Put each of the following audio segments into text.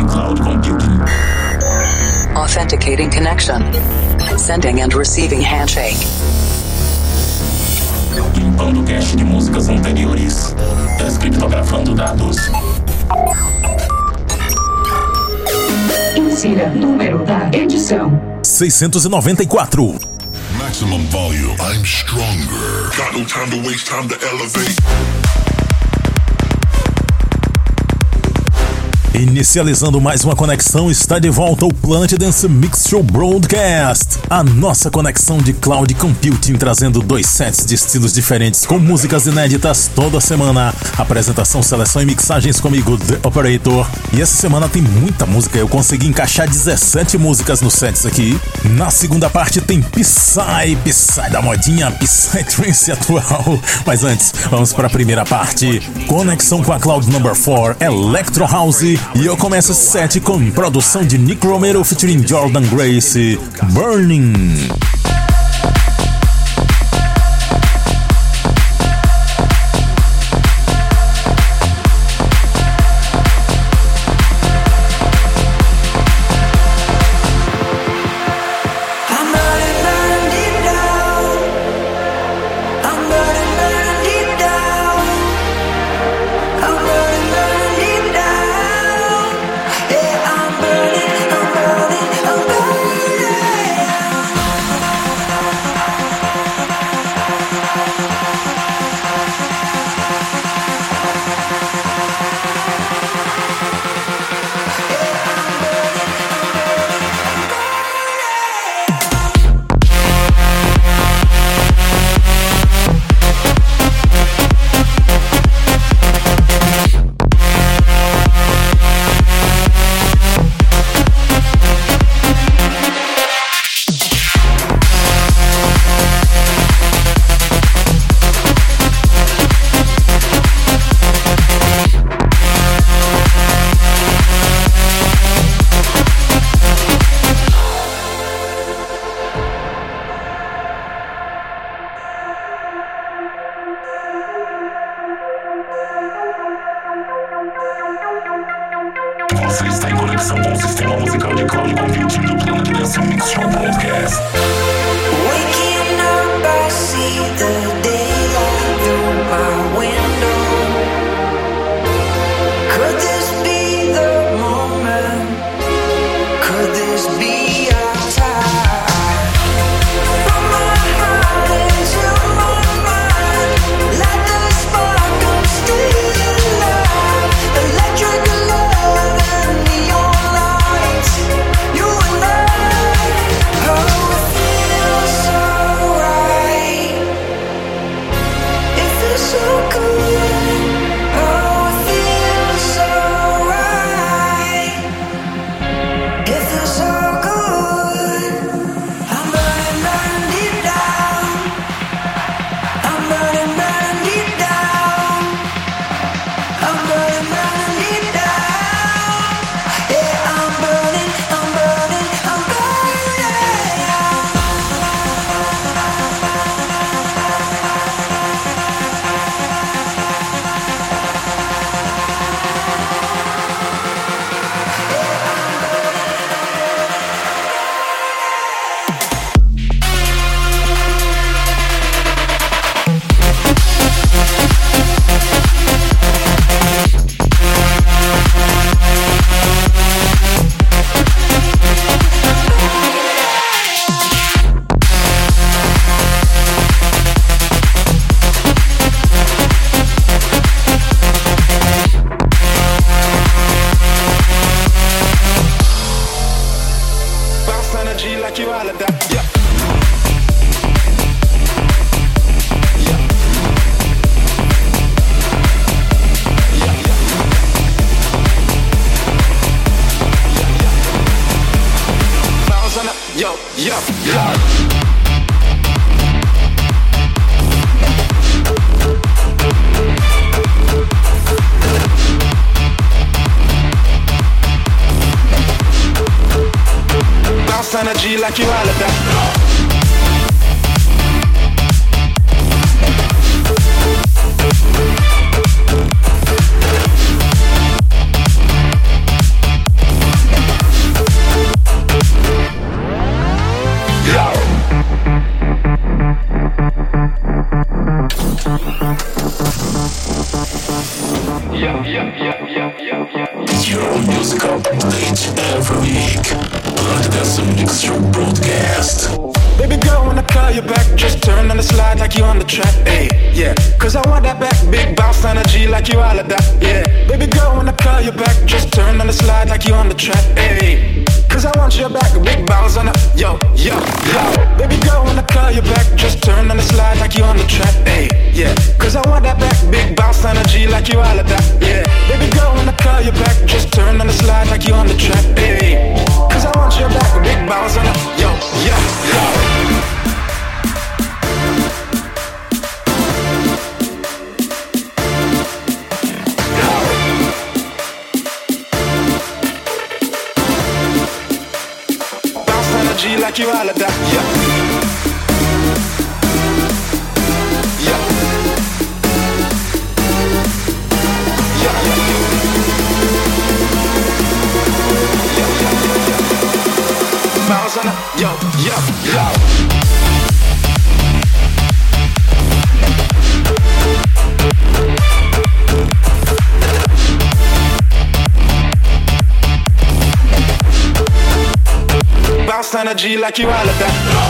cloud computing. Authenticating connection. Sending and receiving handshake. Limpando cache de músicas anteriores. Descriptografando dados. Insira número da edição 694. Maximum volume. I'm stronger. Got no time to waste, time to elevate. Inicializando mais uma conexão, está de volta o Planet Dance Mix Show Broadcast. A nossa conexão de cloud computing, trazendo 2 sets de estilos diferentes com músicas inéditas toda semana. Apresentação, seleção e mixagens comigo, The Operator. E essa semana tem muita música, eu consegui encaixar 17 músicas nos sets aqui. Na segunda parte tem Psy da modinha, Psy Trance atual. Mas antes, vamos para a primeira parte. Conexão com a Cloud Number 4, Electro House. E eu começo esse set com produção de Nick Romero featuring Jordan Grace, Burning. Você está em conexão com o sistema musical de cloud computing do Planet Dance Mix Show Broadcast. Waking up, I see the daylight through my window. Could this be the moment? Could this be our time? From my heart into my mind, let the spark come still alive. Electric love and neon lights. You and I, oh, it feels so right. It feels so good. Oh, it feels so right. It feels so good. I'm burning, burning deep down. I'm burning, burning deep down. I'm burning, burning deep down. Yeah, I'm burning, I'm burning, I'm burning. Bounce energy like you all of that. Yeah. Bounce on up, yo, yo, yo. Bounce energy like you all of that. Your music update every week. Planet Dance Mix Show broadcast. Baby girl, when I call you back, just turn on the slide like you on the track, ayy, yeah. Cause I want that back, big bounce energy like you all of that, yeah. Baby girl, when I call you back, just turn on the slide like you on the track, ayy. Cause I want your back, big bounce on the, yo. Baby girl, when I call you back, just turn on the slide like you on the track, ayy, yeah. Cause I want that back, big bounce energy like you all of that, yeah. Baby girl, when I call you back, just turn on the slide like you on the track, ayy. Cause I want your back, big bounce on the, yo. Like you all of that, yeah. Bounce on it, yo. Bounce energy like you all of that.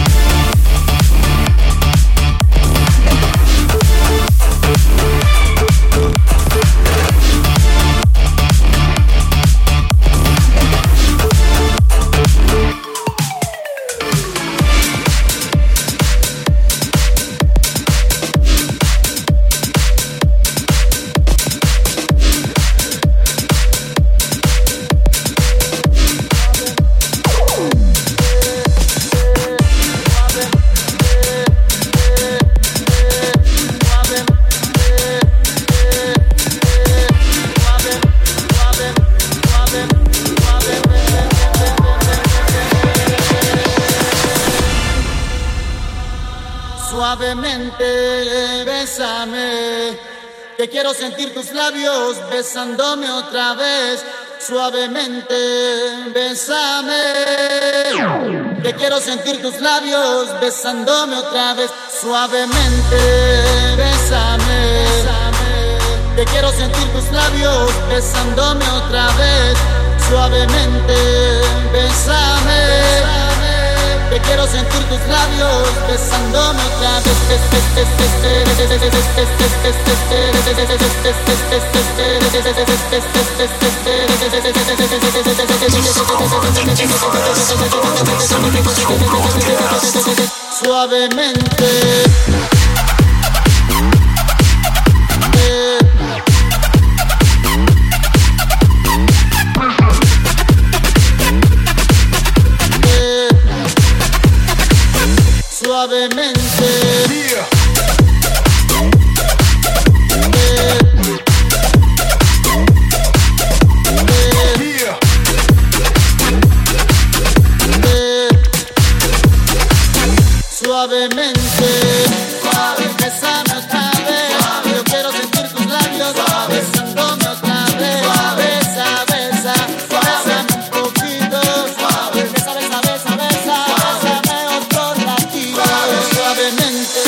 Suavemente, bésame, que quiero sentir tus labios besándome otra vez. Suavemente, bésame, que quiero sentir tus labios besándome otra vez. Suavemente, bésame, que quiero sentir tus labios besándome otra vez. Suavemente, bésame, que quiero sentir tus labios besándome otra vez. Suavemente. Suavemente, suavemente, suave, bésame otra vez. Yo quiero sentir tus labios besándome otra vez. Besa, besa, bésame un poquito. Besa, besa, besa, besa, bésame otro ratito. Suavemente,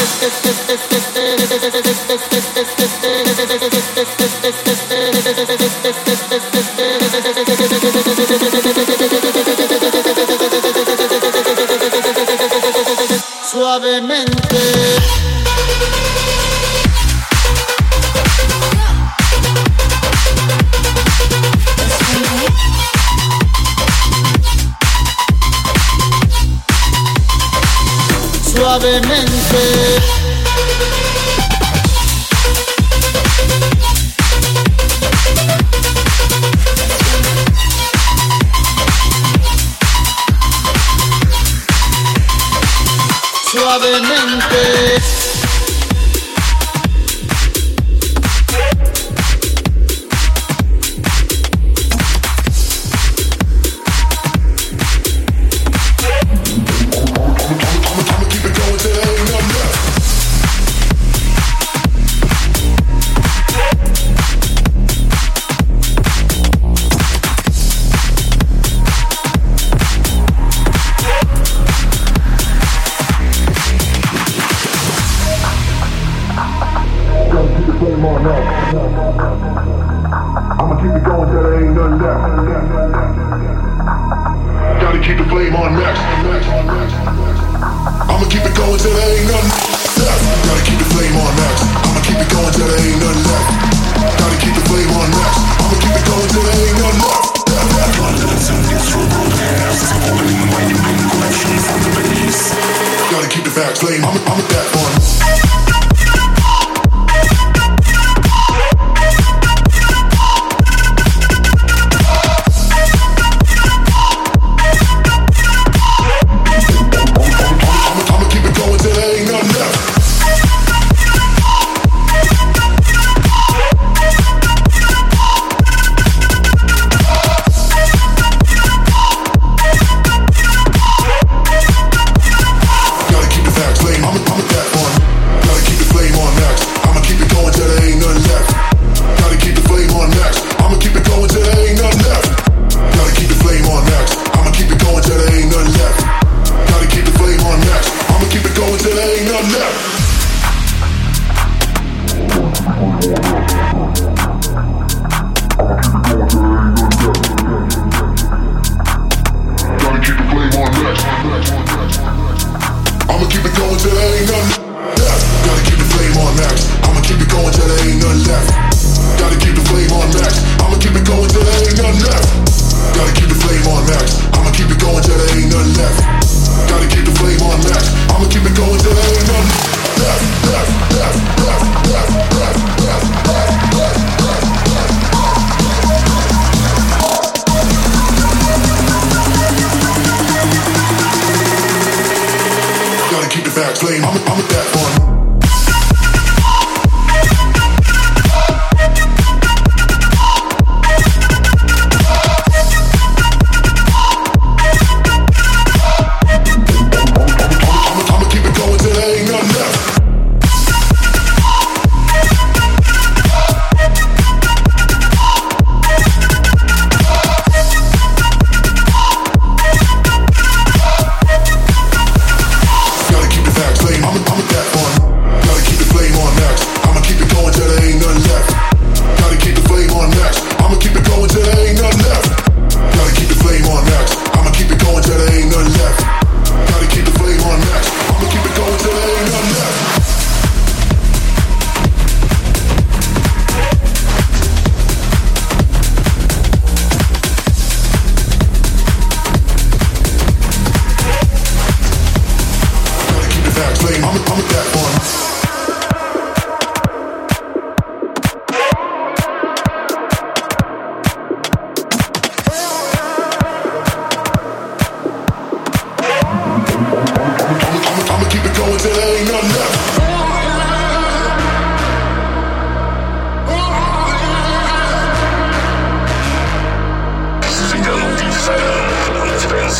suavemente. Suavemente. Suavemente. More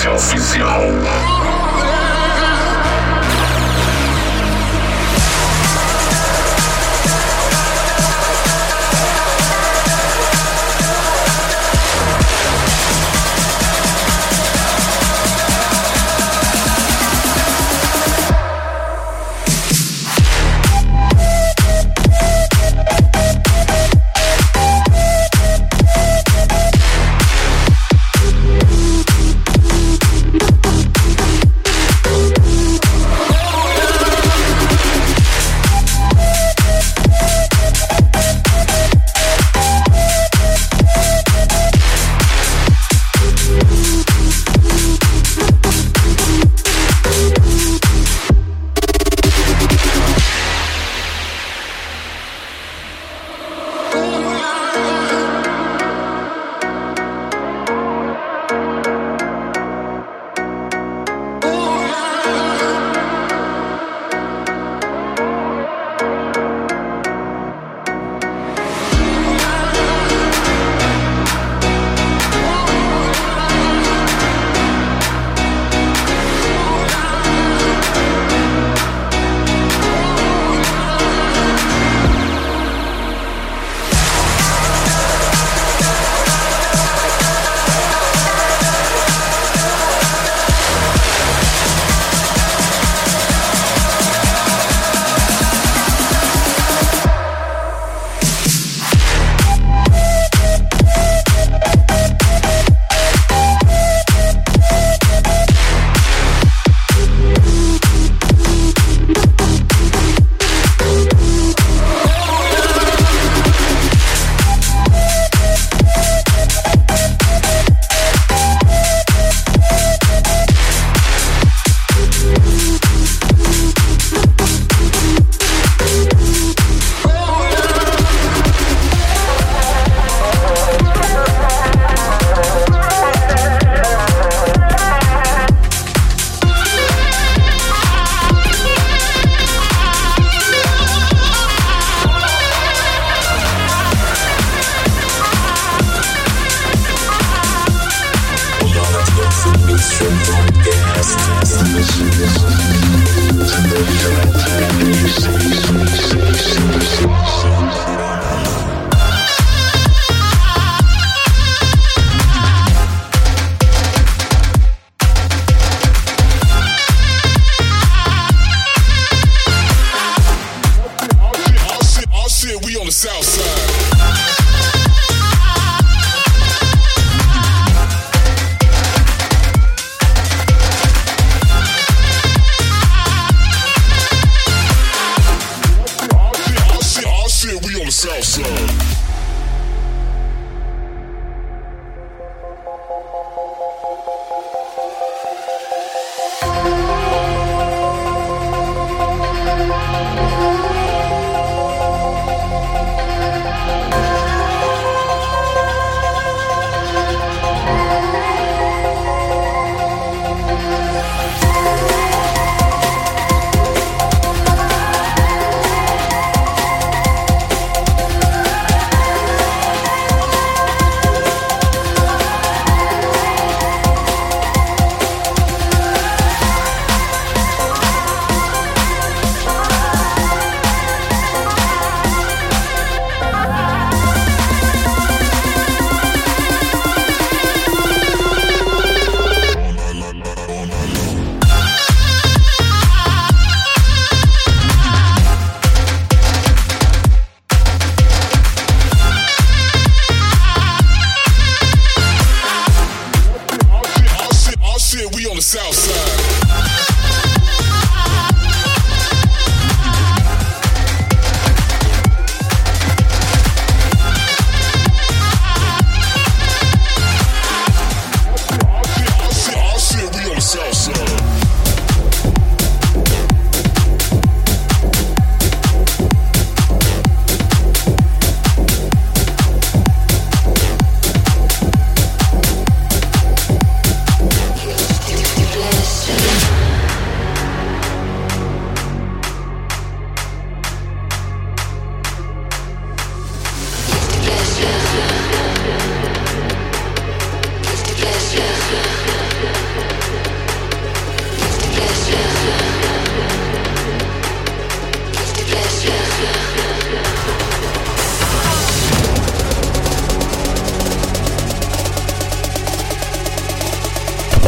Dance Oficial.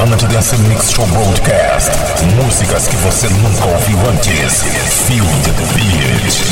Planet Dance Mix Show Broadcast. Músicas que você nunca ouviu antes. Feel the beat.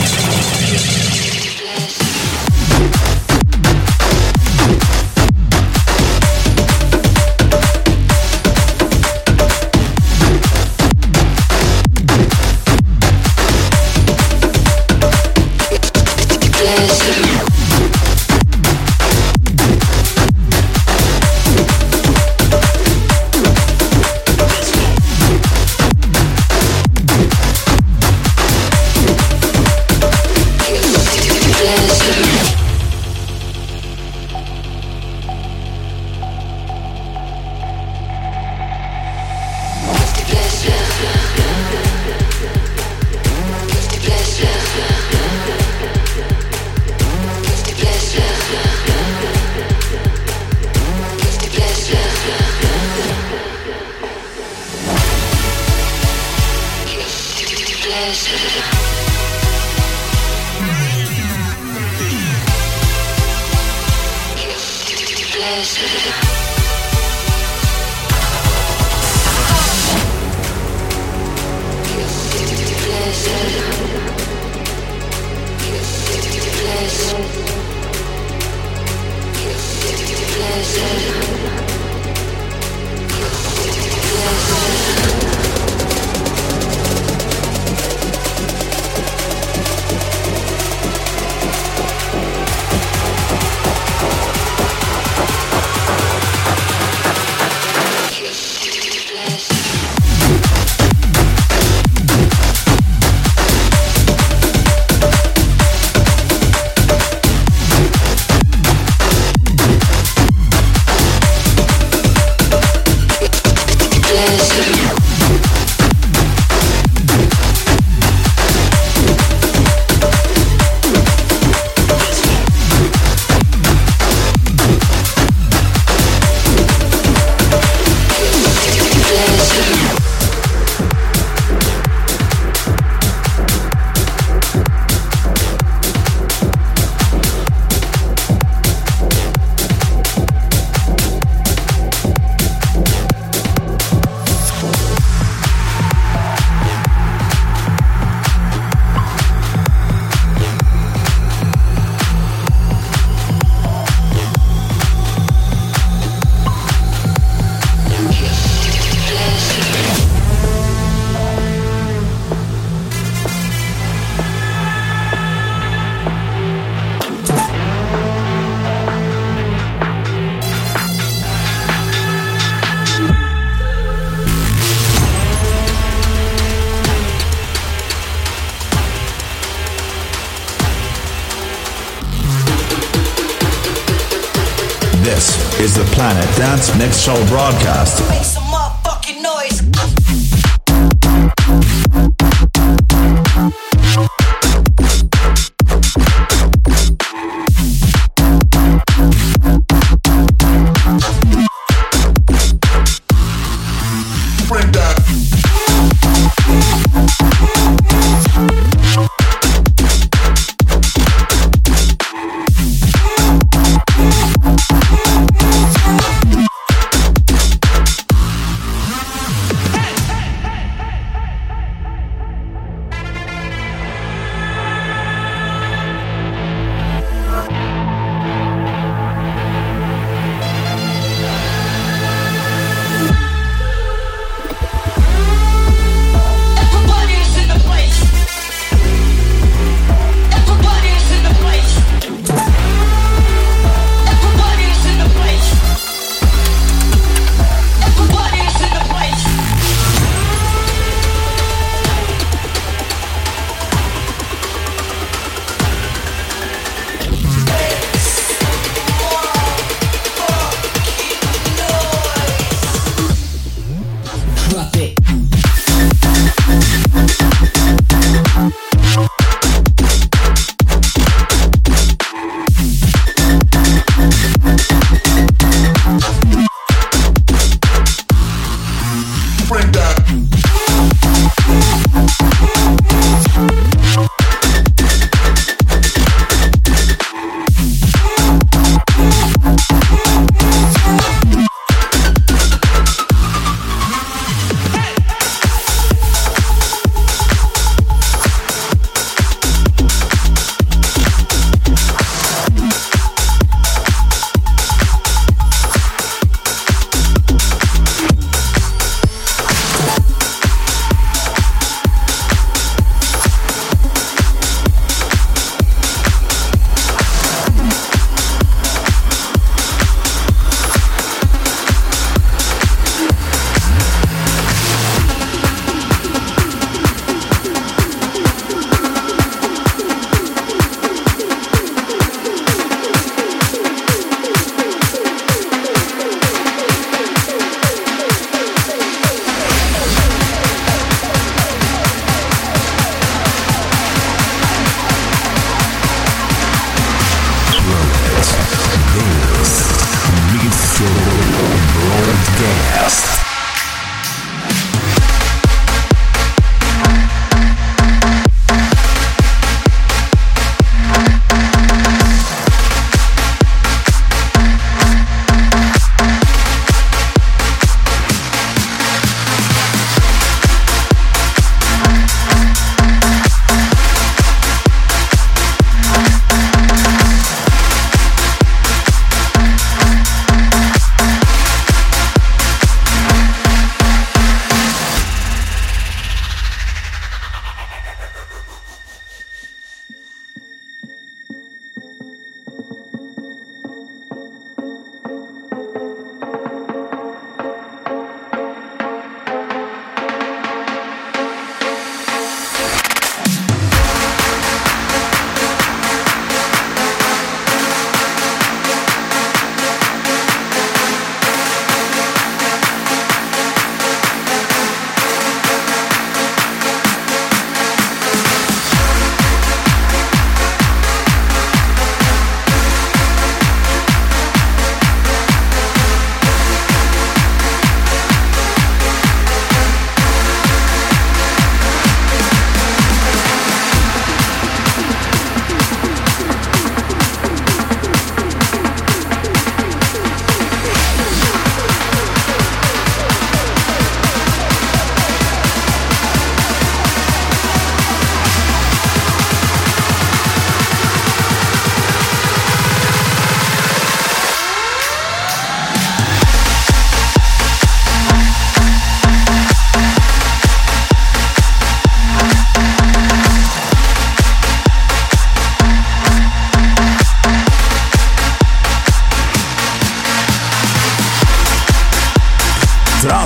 This is the Planet Dance Mix Show broadcast. Make some motherfucking noise. Bring that.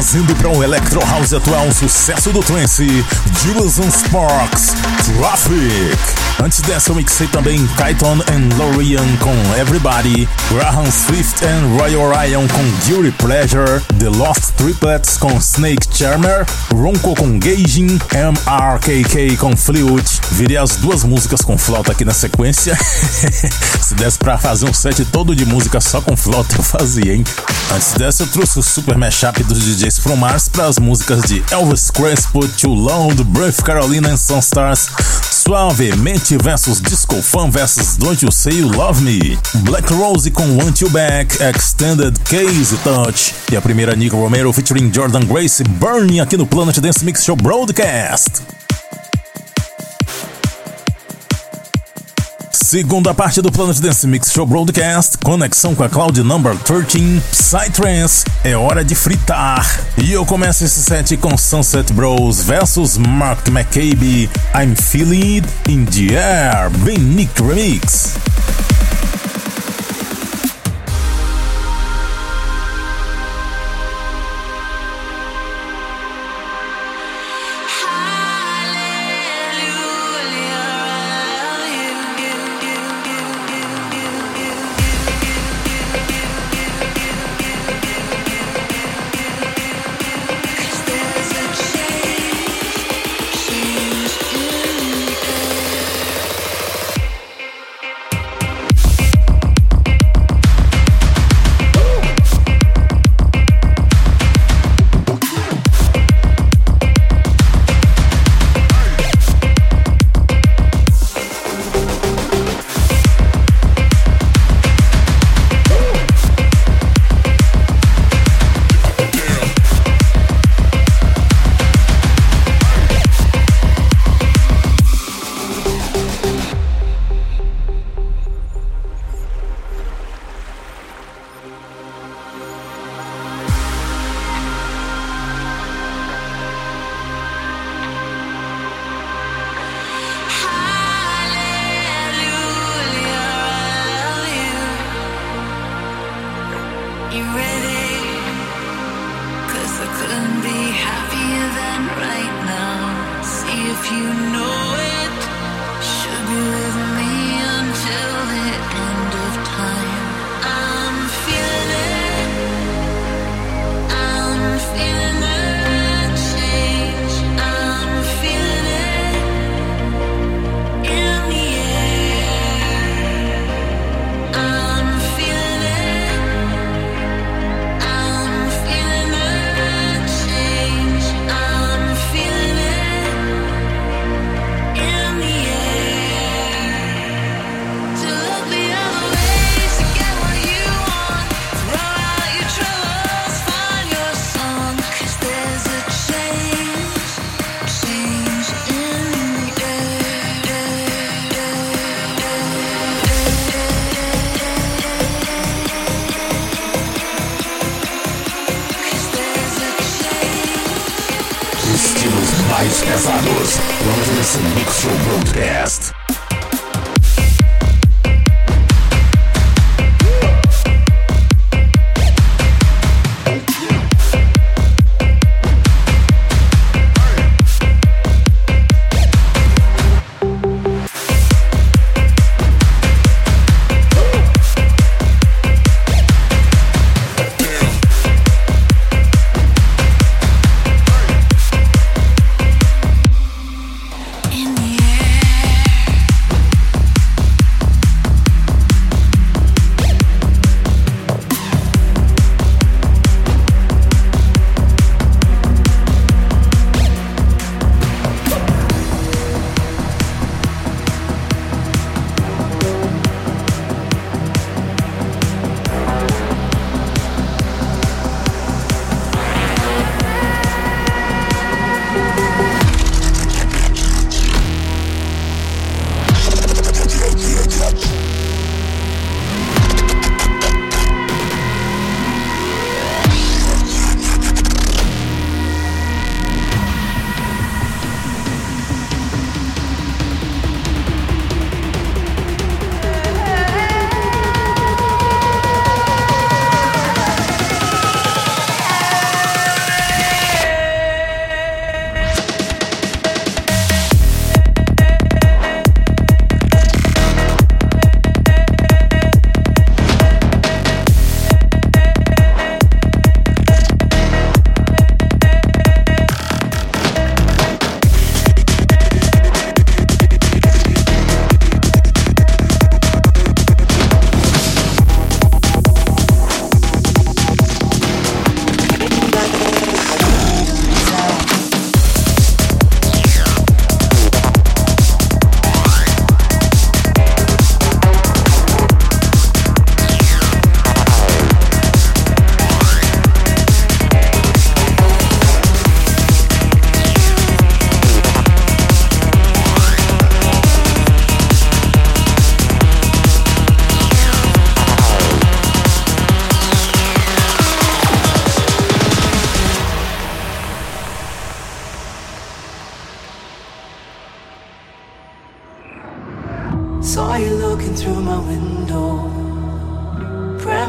trazendo para o Electro House atual um sucesso do trance, Julian Sparks, Traffic. Antes dessa eu mixei também Kyton and Lorian com Everybody, Graham Swift and Roy Orion com Guilty Pleasure, The Lost Triplets com Snake Charmer, Ronco com Gauging, MRKK com Flute. Virei as duas músicas com flauta aqui na sequência. Se desse pra fazer um set todo de música só com flauta eu fazia, hein? Antes dessa eu trouxe o super mashup dos DJs From Mars para as músicas de Elvis Crespo, Too Loud, Brave Carolina and Sunstars, Suave, Mente vs Disco Fan vs Don't You Say You Love Me, Black Rose com Want You Back, Extended Case Touch e a primeira Nick Romero featuring Jordan Grace, Burning aqui no Planet Dance Mix Show Broadcast. Segunda parte do Planet Dance Mix Show Broadcast, conexão com a Cloud Number 13, Psytrance, é hora de fritar. E eu começo esse set com Sunset Bros vs Mark McCabe, I'm Feeling It in the Air, Ben Nick Remix. mais pesados. Vamos nesse Mix Show Broadcast. In the air.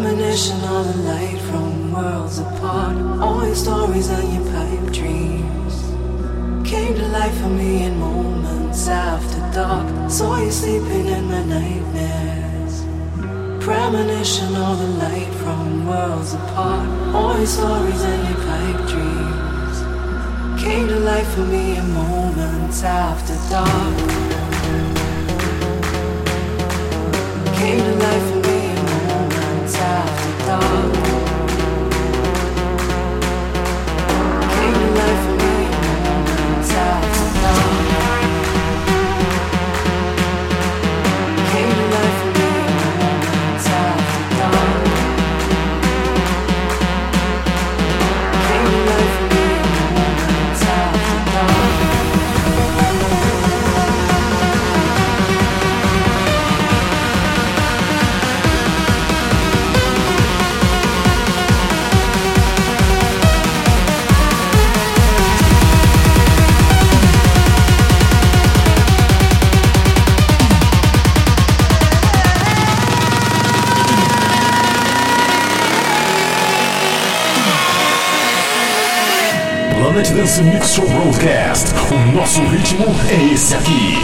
Premonition of the light from worlds apart. All your stories and your pipe dreams came to life for me in moments after dark. Saw you sleeping in my nightmares. Premonition of the light from worlds apart. All your stories and your pipe dreams came to life for me in moments after dark. Came to life for me in moments after dark. Came to life for me in moments after dark. Came to life for me in moments after dark. Came to life for me in moments after dark. Planet Dance Mix Show Broadcast. O nosso ritmo é esse aqui.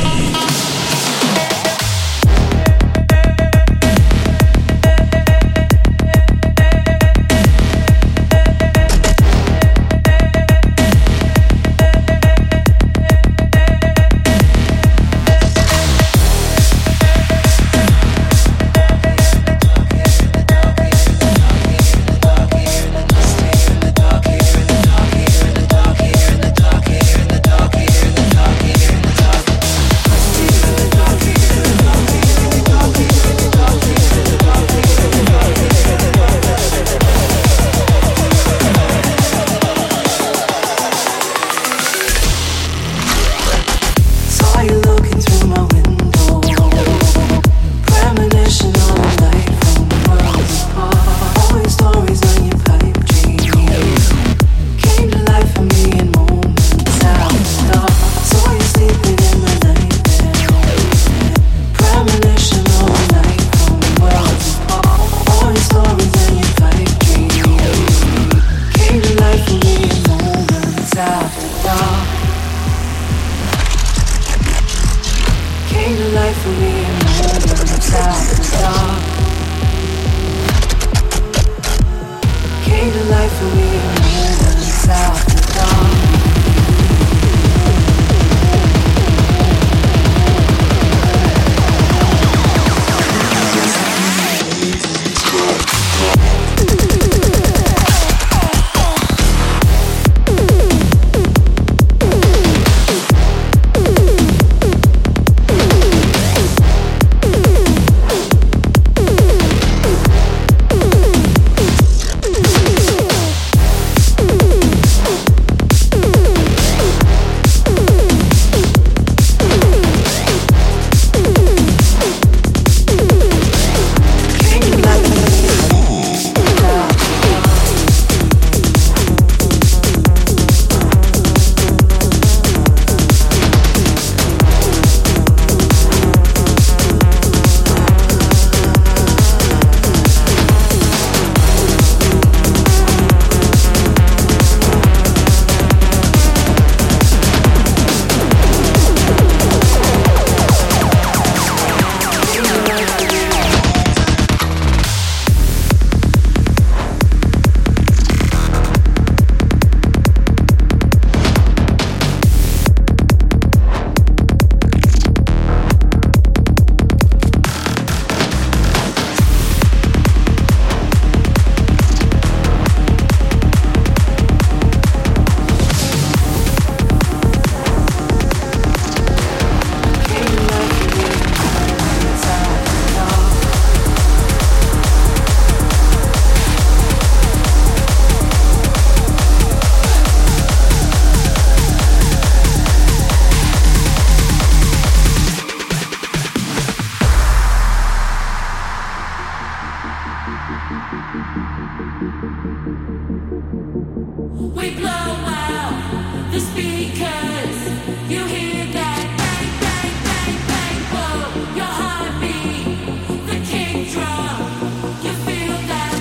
Your heartbeat, the kick drum, you feel that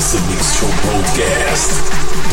Dance Mix Show Broadcast.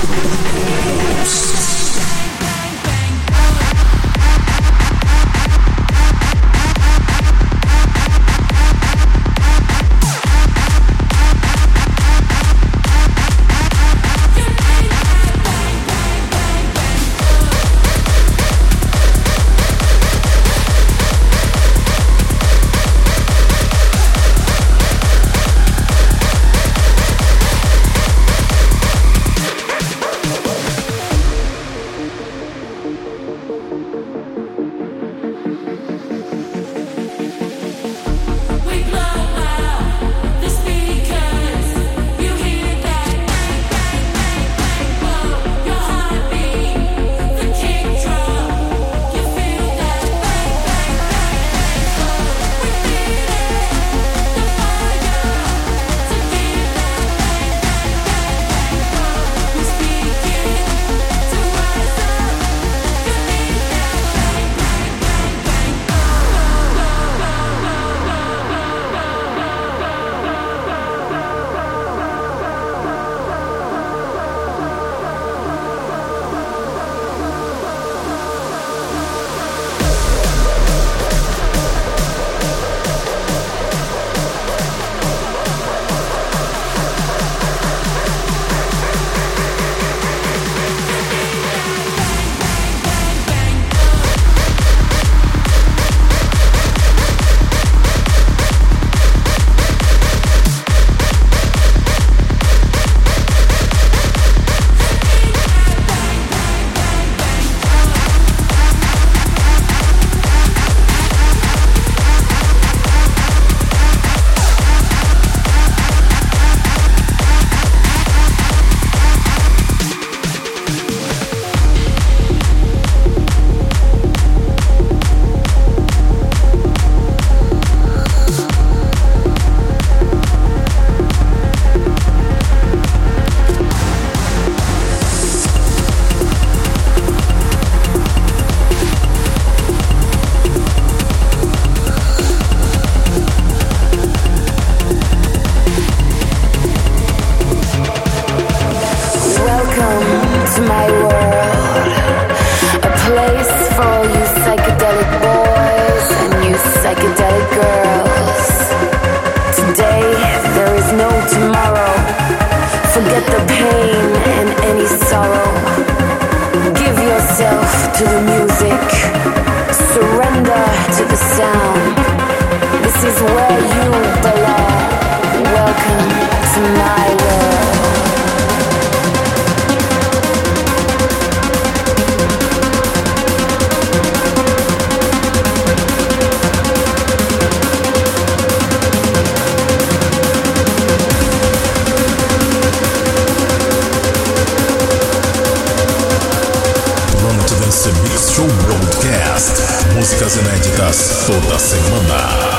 Músicas inéditas toda semana.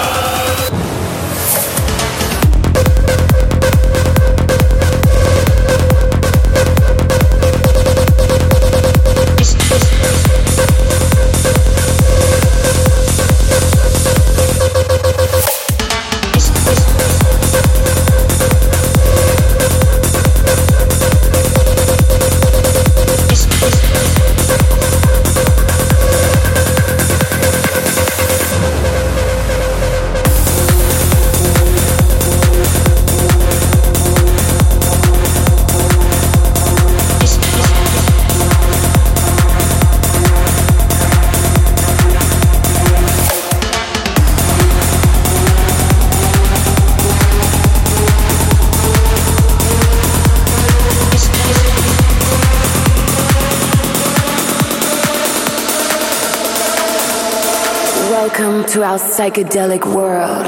Welcome to our psychedelic world.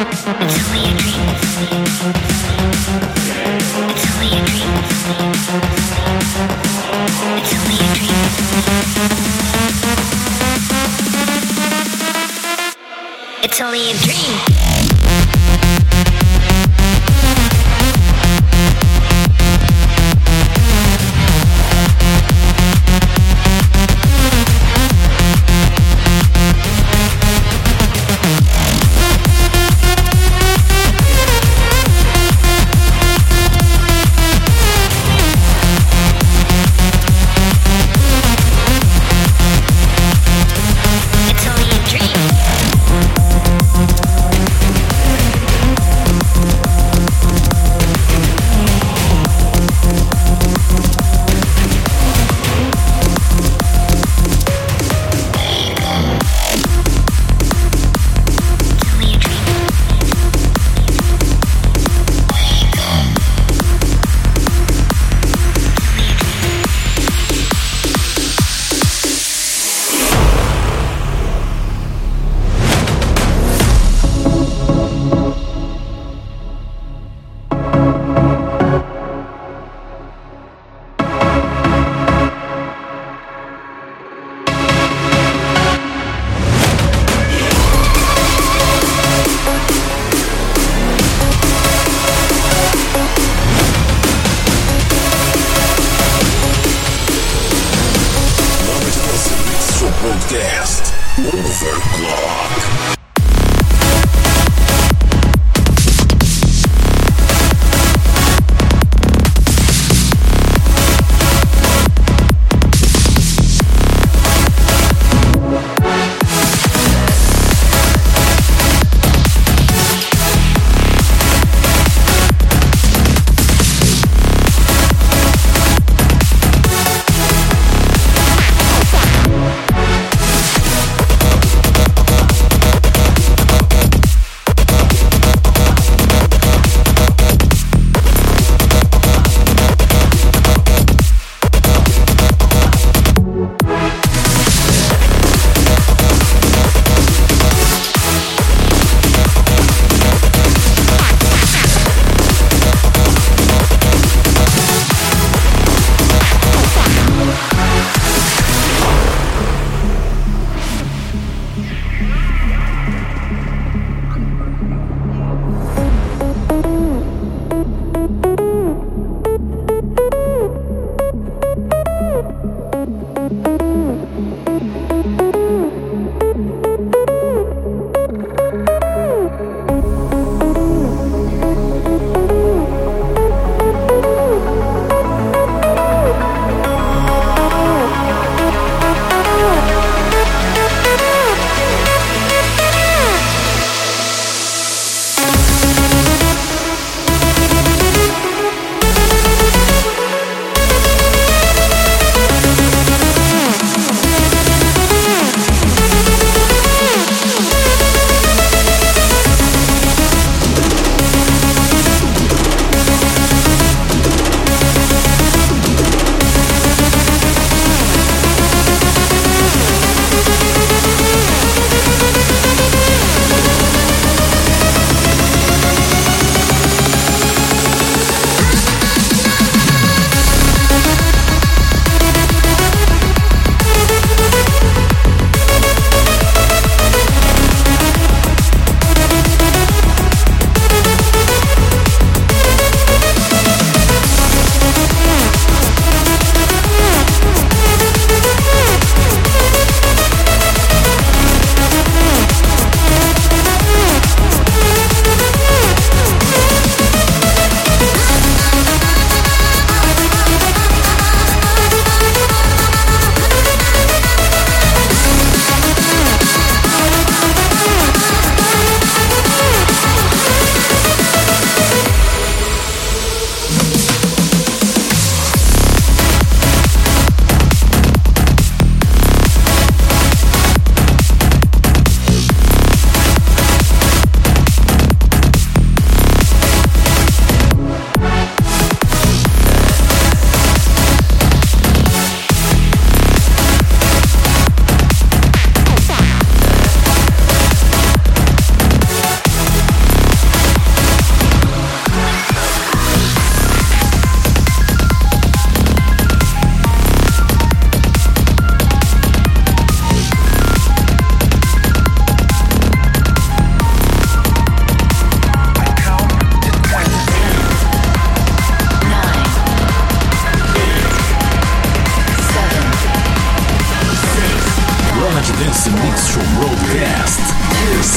It's only a dream. It's only a dream.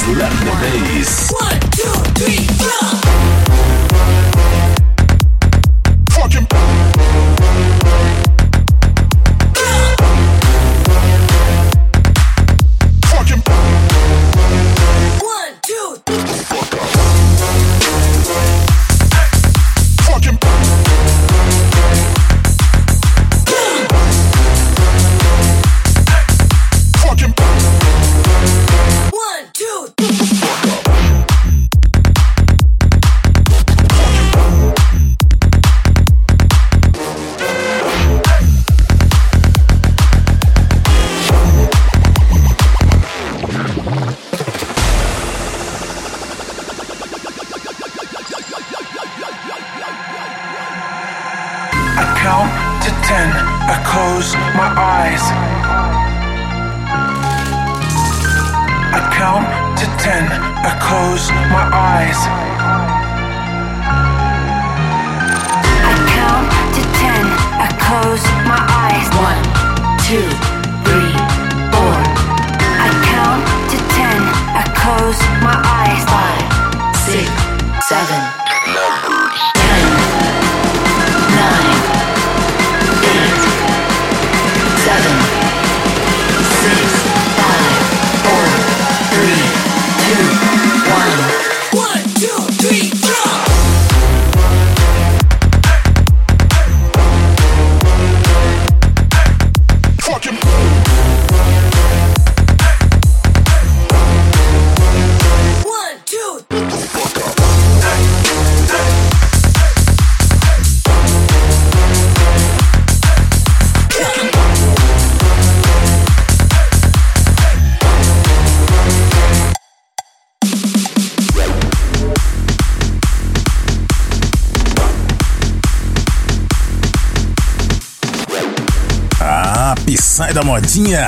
Slap the bass. 1, 2, 3, go! Sai da modinha.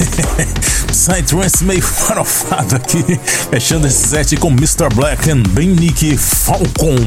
Psytrance meio farofado aqui, fechando esse set com Mr. Black and Ben Nick Falcon.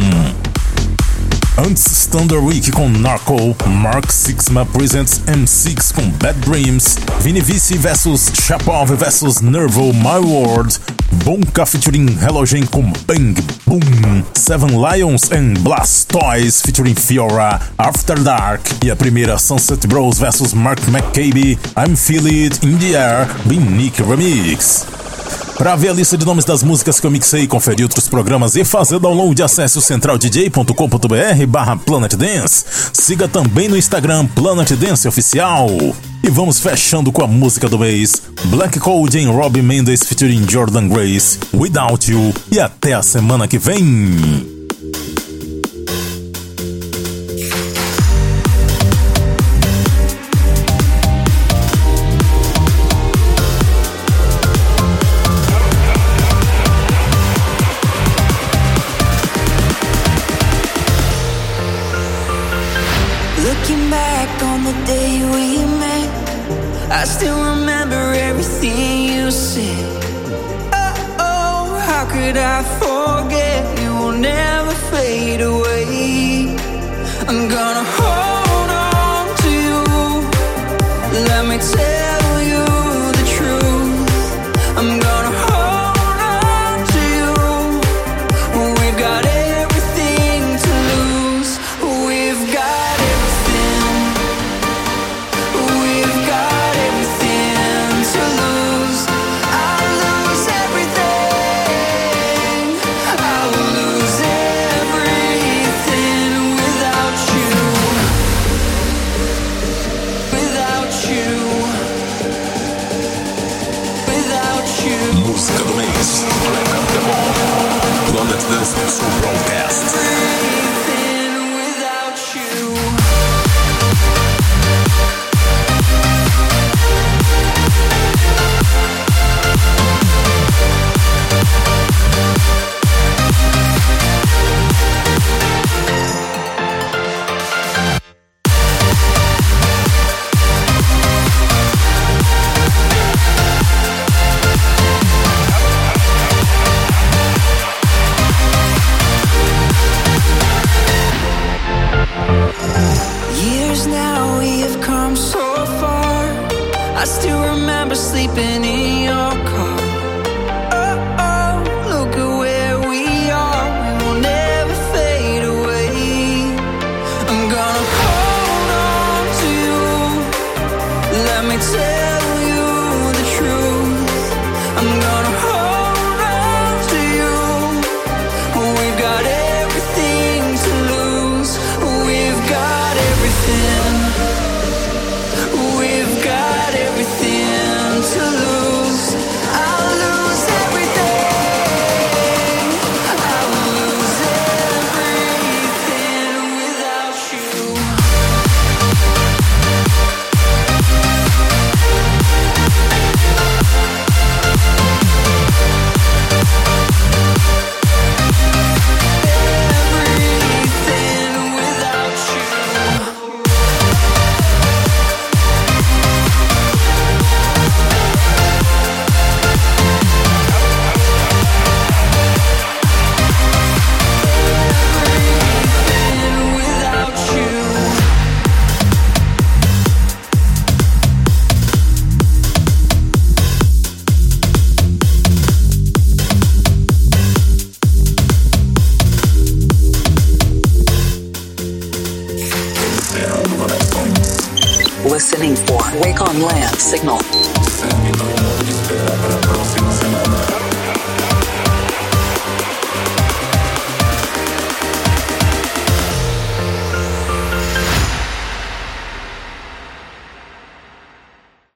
Antes, Thunder Week com Narco, Mark Sixma presents M6 com Bad Dreams, Vini Vici vs Shapov vs Nervo My World, Bonka featuring Halogen com Bang Boom, Seven Lions and Blastoise featuring Fiora, After Dark, e a primeira Sunset Bros vs Mark McCabe, I'm Feel It in the Air, Ben Nick Remix. Para ver a lista de nomes das músicas que eu mixei, conferir outros programas e fazer download, acesse o centraldj.com.br/Planet Dance. Siga também no Instagram Planet Dance Oficial. E vamos fechando com a música do mês, Black Code em Robbie Mendes featuring Jordan Grace, Without You, e até a semana que vem. I still remember everything you said. Oh, how could I forget? You will never fade away. I'm gonna hold on to you. Let me tell you the truth. I'm gonna hold on to you. We've got everything to lose. We've got everything. We've got to lose. I'll lose everything. I will lose everything without you. Without you. Without you. Música do mês, Black Up the Ball, Planet Dance Mix Show Broadcast. Everything without you. Wake on land signal.